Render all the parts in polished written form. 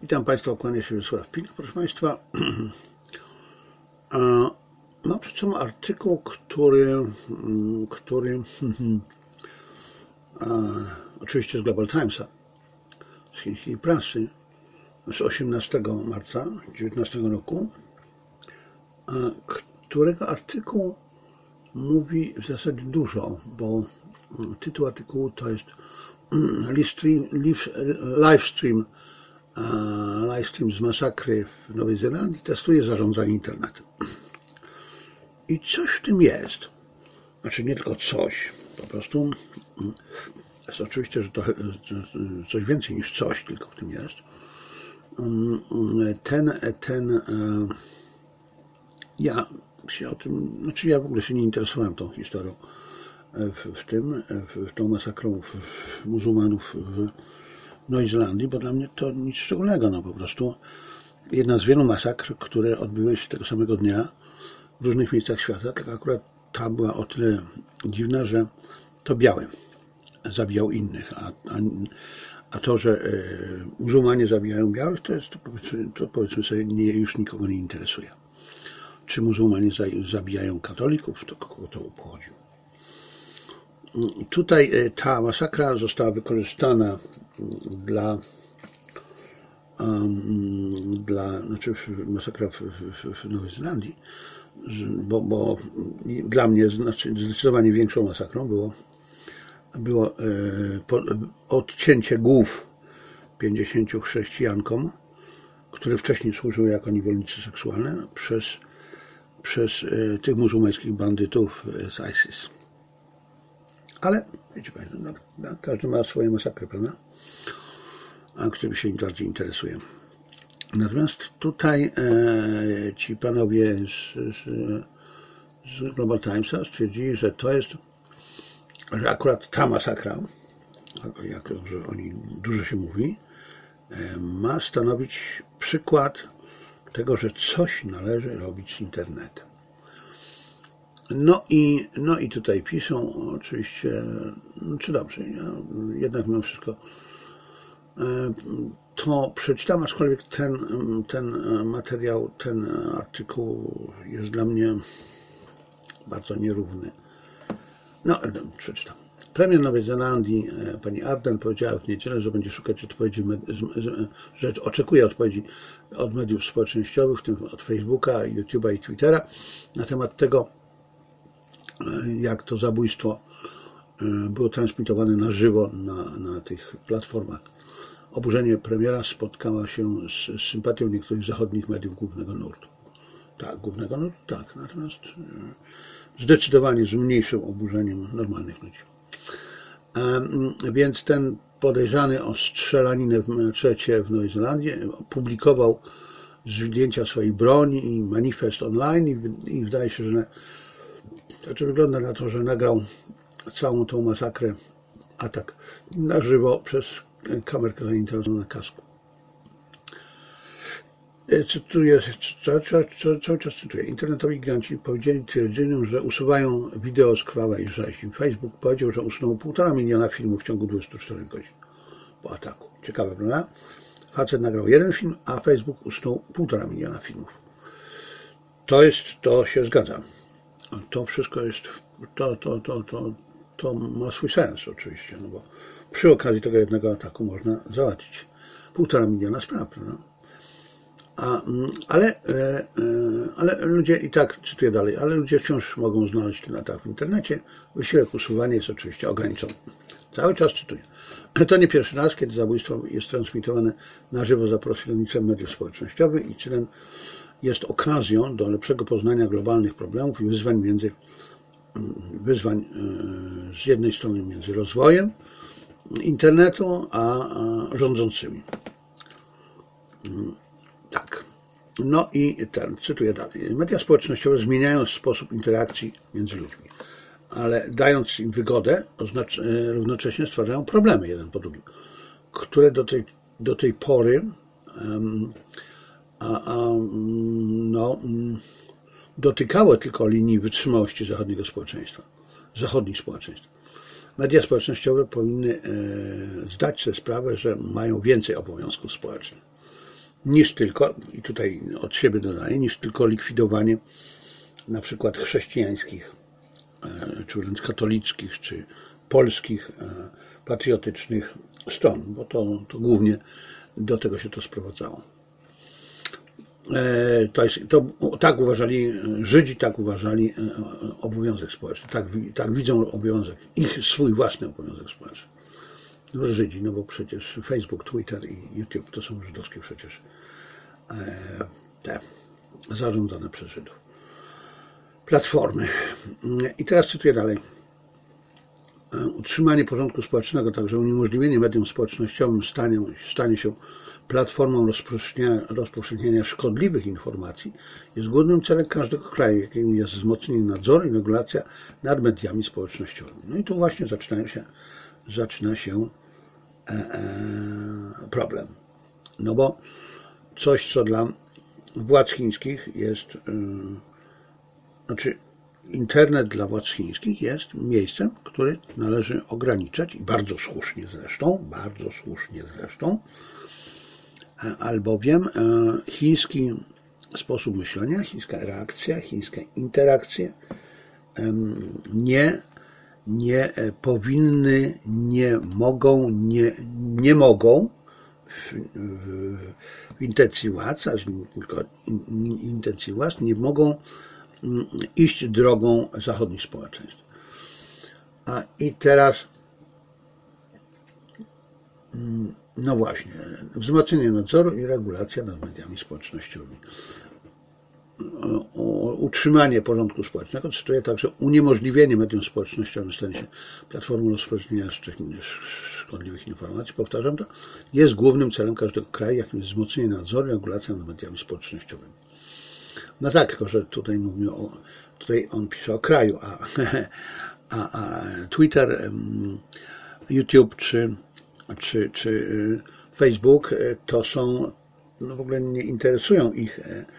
Witam Państwa, kłania się Wiesław Pink. Proszę Państwa, mam przed sobą artykuł, który oczywiście z Global Timesa, z chińskiej prasy, z 18 marca 2019 roku, którego artykuł mówi w zasadzie dużo, bo tytuł artykułu to jest livestream z masakry w Nowej Zelandii testuje zarządzanie internetem. I coś w tym jest. Znaczy nie tylko coś, po prostu jest oczywiście, że to coś więcej niż coś, tylko w tym jest. Ja się o tym, znaczy ja w ogóle się nie interesowałem tą historią w tą masakrą muzułmanów w Nowej Zelandii, bo dla mnie to nic szczególnego, no po prostu jedna z wielu masakr, które odbyły się tego samego dnia w różnych miejscach świata, tylko akurat ta była o tyle dziwna, że to biały zabijał innych, a to, że muzułmanie zabijają białych, to powiedzmy sobie już nikogo nie interesuje. Czy muzułmanie zabijają katolików, to kogo to obchodzi. Tutaj ta masakra została wykorzystana znaczy masakra w Nowej Zelandii, bo dla mnie zdecydowanie większą masakrą było odcięcie głów 50 chrześcijankom, które wcześniej służyły jako niewolnicy seksualne przez tych muzułmańskich bandytów z ISIS. Ale, wiecie Państwo, każdy ma swoje masakry, prawda? Którym się bardziej interesuje. Natomiast tutaj ci panowie z Global Timesa stwierdzili, że to jest, że akurat ta masakra, jak że o niej dużo się mówi, ma stanowić przykład tego, że coś należy robić z internetem. No i tutaj piszą oczywiście, czy dobrze, ja jednak mimo wszystko to przeczytam, aczkolwiek ten materiał, ten artykuł jest dla mnie bardzo nierówny. No, przeczytam. Premier Nowej Zelandii, pani Ardern, powiedziała w niedzielę, że będzie szukać odpowiedzi, że oczekuje odpowiedzi od mediów społecznościowych, w tym od Facebooka, YouTube'a i Twittera, na temat tego, jak to zabójstwo było transmitowane na żywo na tych platformach. Oburzenie premiera spotkało się z sympatią niektórych zachodnich mediów głównego nurtu. Tak, głównego nurtu? Tak, natomiast zdecydowanie z mniejszym oburzeniem normalnych ludzi. Więc ten podejrzany o strzelaninę w meczecie w Nowej Zelandii publikował zdjęcia swojej broni i manifest online i wydaje się, że wygląda na to, że nagrał całą tą masakrę, atak na żywo przez kamerkę zainteresowaną na kasku. Cytuję, cały czas cytuję. Internetowi giganci powiedzieli twierdzeniu, że usuwają wideo z krwawej rzezi. Facebook powiedział, że usunął 1,5 miliona filmów w ciągu 24 godzin po ataku. Ciekawe, prawda? Facet nagrał jeden film, a Facebook usunął 1,5 miliona filmów. To się zgadza. To wszystko jest, to ma swój sens oczywiście, no bo przy okazji tego jednego ataku można załatwić 1,5 miliona spraw, prawda? Ale ludzie, i tak cytuję dalej, ale ludzie wciąż mogą znaleźć ten atak w internecie. Wysiłek usuwania jest oczywiście ograniczony. Cały czas cytuję. To nie pierwszy raz, kiedy zabójstwo jest transmitowane na żywo za pośrednictwem mediów społecznościowych i celem jest okazją do lepszego poznania globalnych problemów i wyzwań z jednej strony między rozwojem internetu a rządzącymi. Tak. No i cytuję dalej. Media społecznościowe zmieniają sposób interakcji między ludźmi, ale dając im wygodę, równocześnie stwarzają problemy jeden po drugim, które do tej pory dotykały tylko linii wytrzymałości zachodnich społeczeństw. Media społecznościowe powinny zdać sobie sprawę, że mają więcej obowiązków społecznych. niż tylko, i tutaj od siebie dodaję, niż tylko likwidowanie na przykład chrześcijańskich, czy wręcz katolickich, czy polskich, patriotycznych stron, bo to głównie do tego się to sprowadzało. Tak uważali Żydzi, tak uważali obowiązek społeczny, tak widzą obowiązek, swój własny obowiązek społeczny. Żydzi, no bo przecież Facebook, Twitter i YouTube to są żydowskie przecież te zarządzane przez Żydów platformy. I teraz cytuję dalej. Utrzymanie porządku społecznego, także uniemożliwienie mediom społecznościowym stanie się platformą rozpowszechniania szkodliwych informacji jest głównym celem każdego kraju, jakim jest wzmocnienie nadzoru i regulacja nad mediami społecznościowymi. No i tu właśnie zaczyna się problem. No bo coś, co dla władz chińskich jest, internet dla władz chińskich jest miejscem, który należy ograniczać i bardzo słusznie zresztą, albowiem chiński sposób myślenia, chińska reakcja, chińskie interakcje nie powinny, nie mogą w intencji władz, aż tylko intencji władz, nie mogą iść drogą zachodnich społeczeństw. I teraz, no właśnie, wzmocnienie nadzoru i regulacja nad mediami społecznościowymi. Utrzymanie porządku społecznego, cytuję także, uniemożliwienie mediom społecznościowym stanie się platformą rozpowszechniania szkodliwych informacji, powtarzam to, jest głównym celem każdego kraju, jakim jest wzmocnienie nadzoru i regulacja nad mediami społecznościowymi. No tak, tylko że tutaj mówimy tutaj on pisze o kraju, a Twitter, YouTube czy Facebook to są, no w ogóle nie interesują ich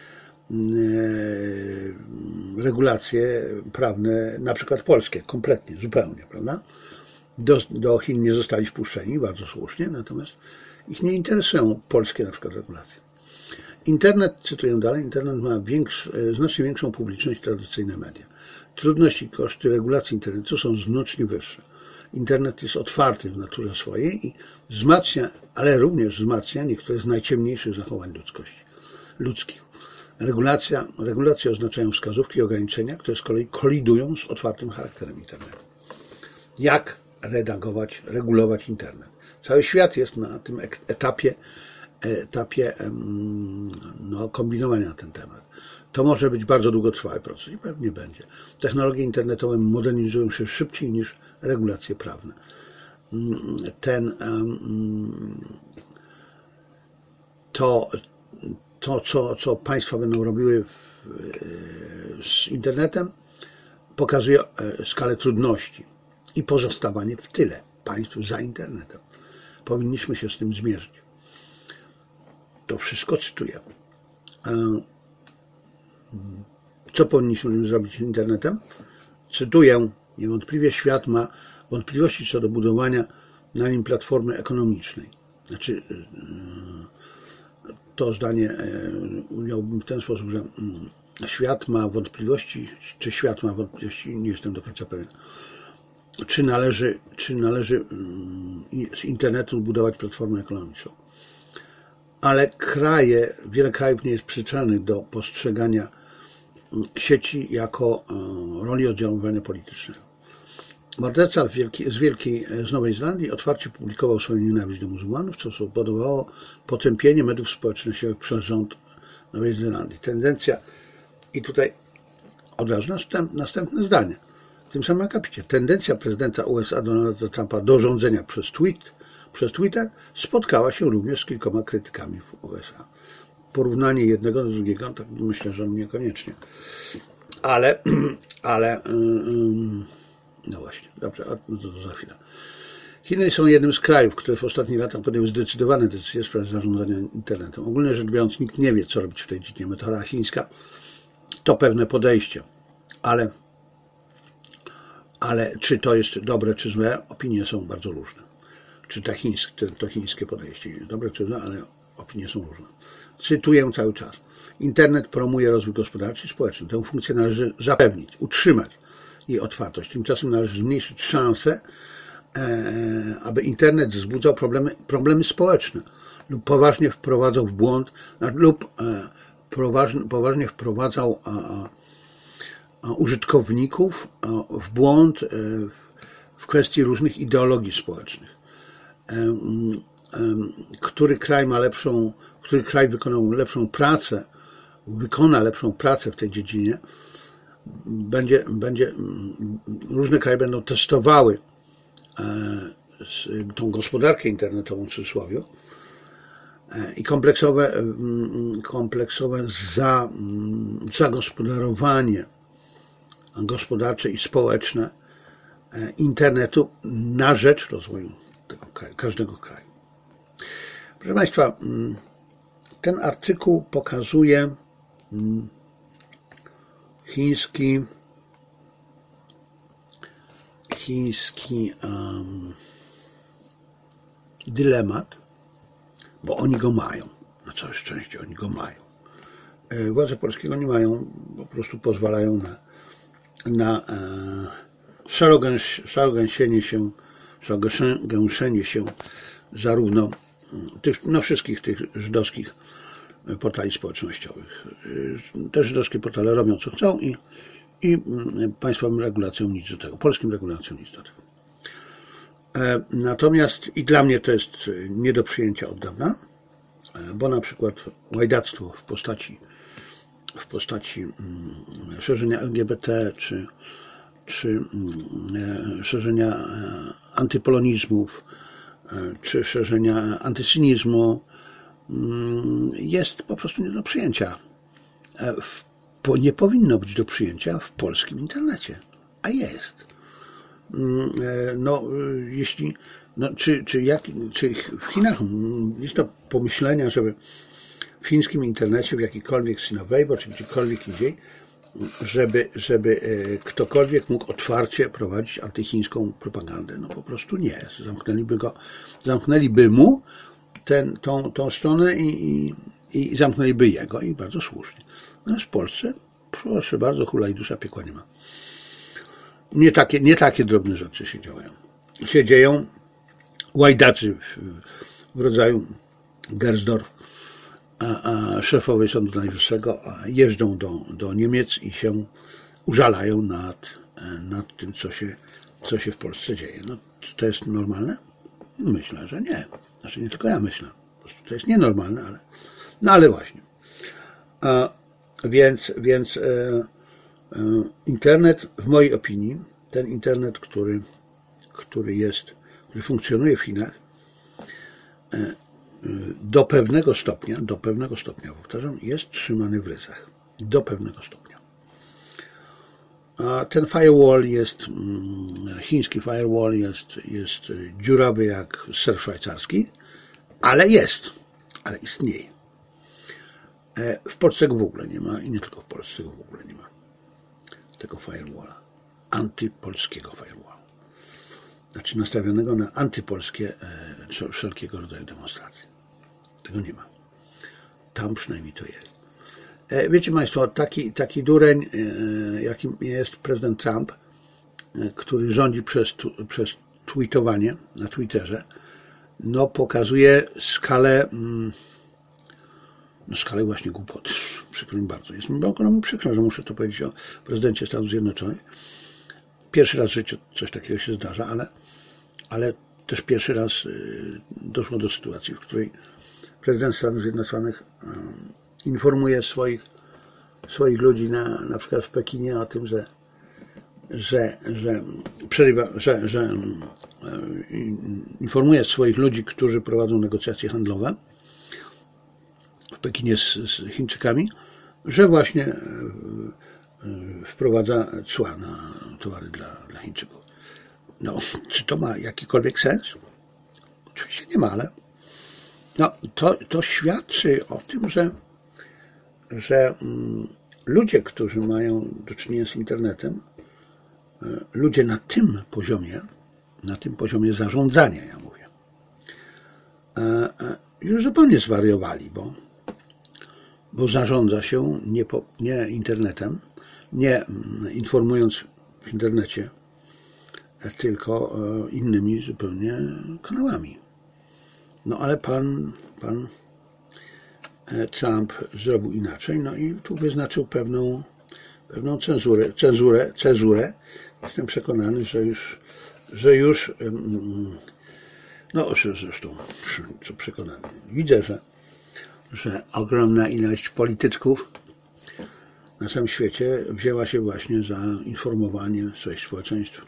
regulacje prawne, na przykład polskie, kompletnie, zupełnie, prawda? Do Chin nie zostali wpuszczeni, bardzo słusznie, natomiast ich nie interesują polskie na przykład regulacje. Internet, cytuję dalej, internet ma znacznie większą publiczność niż tradycyjne media. Trudności i koszty regulacji internetu są znacznie wyższe. Internet jest otwarty w naturze swojej i wzmacnia, ale również wzmacnia niektóre z najciemniejszych zachowań ludzkich. Regulacje oznaczają wskazówki i ograniczenia, które z kolei kolidują z otwartym charakterem internetu. Jak regulować internet? Cały świat jest na tym etapie kombinowania na ten temat. To może być bardzo długotrwały proces i pewnie będzie. Technologie internetowe modernizują się szybciej niż regulacje prawne. Co państwa będą robiły z internetem, pokazuje skalę trudności i pozostawanie w tyle państw za internetem. Powinniśmy się z tym zmierzyć. To wszystko cytuję. Co powinniśmy zrobić z internetem? Cytuję, niewątpliwie świat ma wątpliwości co do budowania na nim platformy ekonomicznej. Znaczy, to zdanie ująłbym w ten sposób, że świat ma wątpliwości, nie jestem do końca pewien, czy należy z internetu budować platformę ekonomiczną. Ale wiele krajów nie jest przyczynowanych do postrzegania sieci jako roli oddziaływania politycznego. Morderca z Nowej Zelandii otwarcie publikował swoją nienawiść do muzułmanów, co spowodowało potępienie mediów społecznościowych przez rząd Nowej Zelandii. Tendencja, i tutaj od razu następne zdanie, w tym samym akapicie, tendencja prezydenta USA Donalda Trumpa do rządzenia przez Twitter spotkała się również z kilkoma krytykami w USA. Porównanie jednego do drugiego, tak myślę, że niekoniecznie. Ale no właśnie, dobrze, to za chwilę. Chiny są jednym z krajów, które w ostatnich latach podjęły zdecydowane decyzje w sprawie zarządzania internetem. Ogólnie rzecz biorąc, nikt nie wie, co robić w tej dziedzinie. Metoda chińska to pewne podejście, ale czy to jest dobre, czy złe, opinie są bardzo różne. Czy to chińskie podejście jest dobre, czy złe, ale opinie są różne. Cytuję cały czas. Internet promuje rozwój gospodarczy i społeczny. Tę funkcję należy zapewnić, utrzymać jej otwartość. Tymczasem należy zmniejszyć szanse, aby internet wzbudzał problemy społeczne lub poważnie wprowadzał w błąd, lub poważnie wprowadzał użytkowników w błąd w kwestii różnych ideologii społecznych. Który kraj wykona lepszą pracę w tej dziedzinie, różne kraje będą testowały tą gospodarkę internetową w cudzysłowie i kompleksowe zagospodarowanie gospodarcze i społeczne internetu na rzecz rozwoju tego kraju, każdego kraju. Proszę Państwa, ten artykuł pokazuje chiński dylemat, bo oni go mają. Na całe szczęście oni go mają. Władze polskie go nie mają, po prostu pozwalają na szarogęszenie się zarówno wszystkich tych żydowskich portali społecznościowych. Te żydowskie portale robią co chcą i państwowym regulacjom nic do tego, polskim regulacjom nic do tego. Natomiast i dla mnie to jest nie do przyjęcia od dawna, bo na przykład łajdactwo w postaci szerzenia LGBT czy szerzenia antypolonizmów, czy szerzenia antysynizmu jest po prostu nie do przyjęcia. Nie powinno być do przyjęcia w polskim internecie, a jest. Czy w Chinach jest to pomyślenia, żeby w chińskim internecie, w jakikolwiek Sina Weibo, czy gdziekolwiek indziej, żeby ktokolwiek mógł otwarcie prowadzić antychińską propagandę? No po prostu nie. Zamknęliby mu tą stronę i zamknęliby jego i bardzo słusznie. Natomiast w Polsce, proszę bardzo, hula i dusza, piekła nie ma. Nie takie drobne rzeczy się dzieją. Łajdacy w rodzaju Gersdorf, szefowej Sądu Najwyższego, jeżdżą do Niemiec i się użalają nad tym, co się w Polsce dzieje. No, czy to jest normalne? Myślę, że nie. Znaczy nie tylko ja myślę. Po prostu to jest nienormalne, ale właśnie. Więc internet, w mojej opinii, ten internet, który funkcjonuje w Chinach, do pewnego stopnia, powtarzam, jest trzymany w ryzach. Do pewnego stopnia. A ten firewall chiński firewall jest dziurawy jak ser szwajcarski, ale istnieje. W Polsce go w ogóle nie ma i nie tylko w Polsce go w ogóle nie ma. Tego firewalla. Antypolskiego firewalla. Znaczy nastawionego na antypolskie wszelkiego rodzaju demonstracje. Tego nie ma. Tam przynajmniej to jest. Wiecie Państwo, taki dureń, jakim jest prezydent Trump, który rządzi przez tweetowanie na Twitterze, no pokazuje skalę właśnie głupoty. Przykro mi bardzo. Jest mi ogromnie przykro, że muszę to powiedzieć o prezydencie Stanów Zjednoczonych. Pierwszy raz w życiu coś takiego się zdarza, ale też pierwszy raz doszło do sytuacji, w której prezydent Stanów Zjednoczonych informuje swoich ludzi na przykład w Pekinie o tym, że informuje swoich ludzi, którzy prowadzą negocjacje handlowe w Pekinie z Chińczykami, że właśnie wprowadza cła na towary dla Chińczyków. No, czy to ma jakikolwiek sens? Oczywiście nie ma, ale to świadczy o tym, że ludzie, którzy mają do czynienia z internetem, ludzie na tym poziomie zarządzania, ja mówię, już zupełnie zwariowali, bo zarządza się nie internetem, nie informując w internecie, tylko innymi zupełnie kanałami. No ale pan Trump zrobił inaczej, no i tu wyznaczył pewną cezurę. Jestem przekonany, że już no zresztą, co przekonany, widzę, że ogromna ilość polityczków na całym świecie wzięła się właśnie za informowanie swoich społeczeństw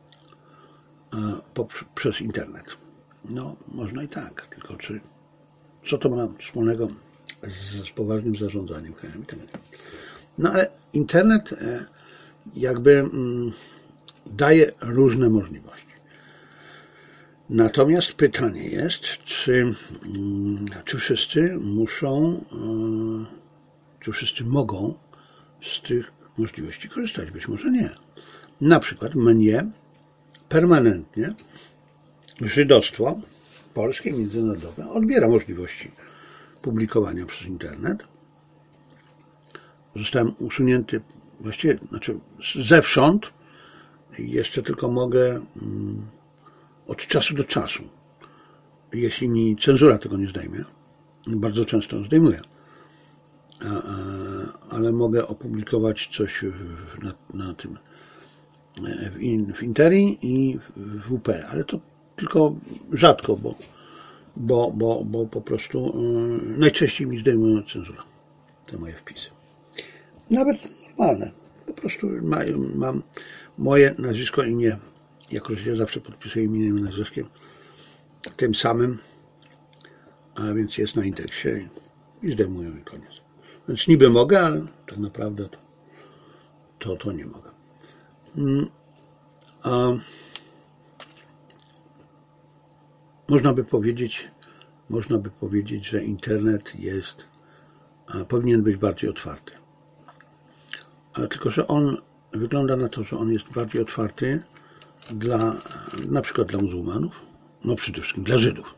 przez internet. No, można i tak, tylko co to ma wspólnego z poważnym zarządzaniem krajem internetu? No ale internet jakby daje różne możliwości. Natomiast pytanie jest, czy wszyscy muszą, czy wszyscy mogą z tych możliwości korzystać? Być może nie. Na przykład mnie permanentnie żydostwo polskie, międzynarodowe odbiera możliwości publikowania przez internet. Zostałem usunięty właściwie, zewsząd. Jeszcze tylko mogę od czasu do czasu, jeśli mi cenzura tego nie zdejmie, bardzo często zdejmuję, ale mogę opublikować coś na tym w Interii i w WP, ale to tylko rzadko, bo po prostu najczęściej mi zdejmują cenzurę te moje wpisy. Nawet normalne. Po prostu mam moje nazwisko, imię, jako że się zawsze podpisuję imieniem i nazwiskiem, tym samym, a więc jest na indeksie i zdejmują i koniec. Więc niby mogę, ale tak naprawdę to nie mogę. Można by powiedzieć, że internet powinien być bardziej otwarty. Tylko że wygląda na to, że on jest bardziej otwarty na przykład dla muzułmanów, no przede wszystkim dla Żydów.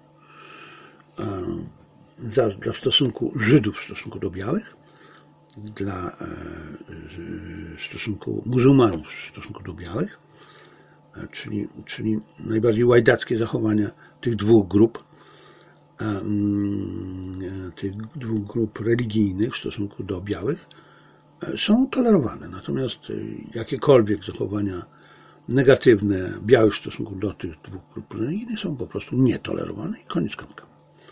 Dla stosunku Żydów w stosunku do białych, dla stosunku muzułmanów w stosunku do białych, czyli najbardziej łajdackie zachowania tych dwóch grup religijnych w stosunku do białych są tolerowane. Natomiast jakiekolwiek zachowania negatywne białych w stosunku do tych dwóch grup religijnych są po prostu nietolerowane i koniec kropka.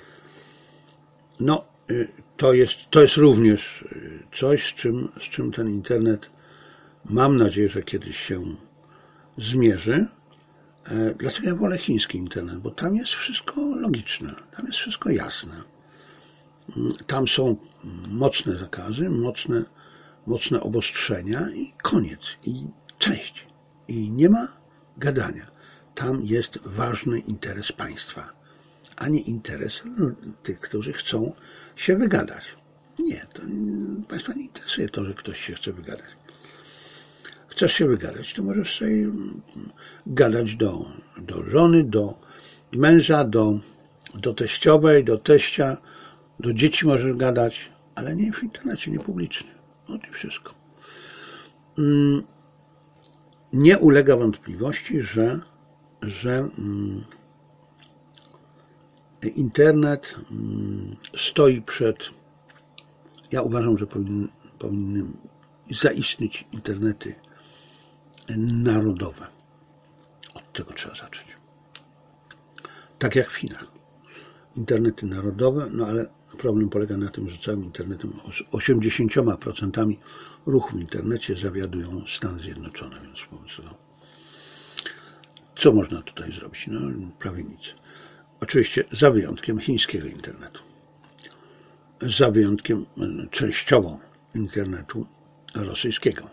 No, to jest również coś, z czym ten internet, mam nadzieję, że kiedyś się zmierzy. Dlaczego ja wolę chiński internet? Bo tam jest wszystko logiczne, tam jest wszystko jasne. Tam są mocne zakazy, mocne obostrzenia i koniec, i cześć. I nie ma gadania. Tam jest ważny interes państwa, a nie interes tych, którzy chcą się wygadać. Nie, to państwa nie interesuje to, że ktoś się chce wygadać. Chcesz się wygadać, to możesz sobie gadać do żony, do męża, do teściowej, do teścia, do dzieci możesz gadać, ale nie w internecie, nie publicznie. O tym wszystko. Nie ulega wątpliwości, że internet stoi przed... Ja uważam, że powinny zaistnieć internety narodowe. Od tego trzeba zacząć. Tak jak w Chinach. Internety narodowe, no ale problem polega na tym, że całym internetem 80% ruchu w internecie zawiadują Stany Zjednoczone, więc wobec tego co można tutaj zrobić? No, prawie nic. Oczywiście za wyjątkiem chińskiego internetu. Za wyjątkiem częściowo internetu rosyjskiego.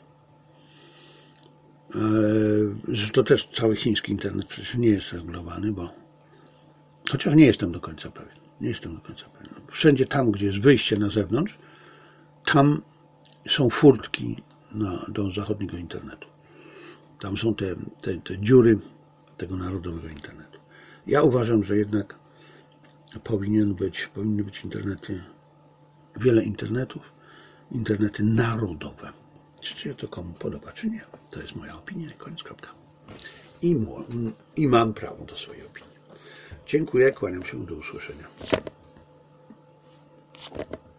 Że to też cały chiński internet przecież nie jest regulowany, bo chociaż nie jestem do końca pewien. Wszędzie tam, gdzie jest wyjście na zewnątrz, tam są furtki do zachodniego internetu. Tam są te dziury tego narodowego internetu. Ja uważam, że jednak powinny być internety, wiele internetów, internety narodowe. Czy się to komu podoba, czy nie? To jest moja opinia, koniec, kropka. I mam prawo do swojej opinii. Dziękuję, kłaniam się, do usłyszenia.